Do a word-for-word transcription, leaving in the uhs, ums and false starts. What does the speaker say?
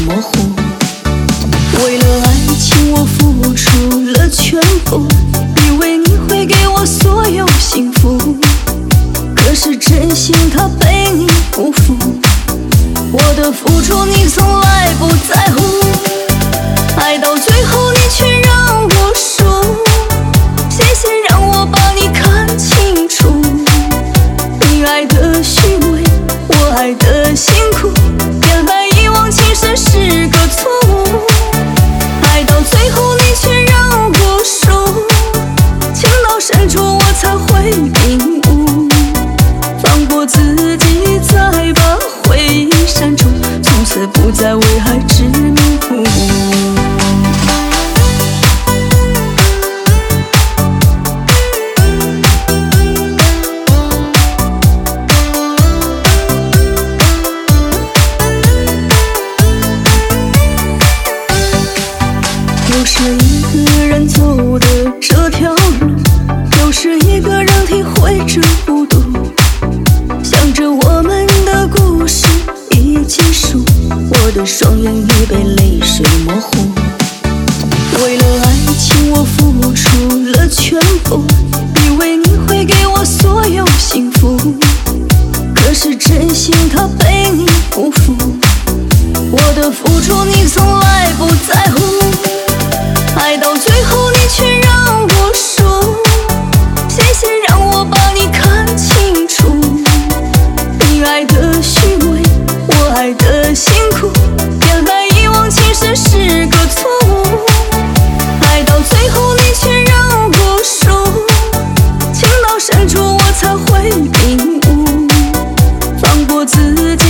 模糊。为了爱情我付出了全部，以为你会给我所有幸福，可是真心它被你辜负，我的付出你从来不在乎，爱到最后你却让我输，谢谢让我把你看清楚，你爱的虚伪，我爱的辛苦，原来遗忘情深是个错误，爱到最后你却让我输，情到深处我才会领悟，放过自己再把回忆删除，从此不再为爱执迷不悟。又是一个人走的这条路，又是一个人体会这孤独，想着我们的故事已结束，我的双眼已被泪水模糊。为了爱情我付出了全部，以为你会给我所有幸福，可是真心它被你辜负，我的付出你从来不在乎，爱到最后你却让我输，谢谢让我把你看清楚，你爱的虚伪，我爱的辛苦，原来遗忘情深是个错误，爱到最后你却让我输，情到深处我才会领悟，放过自己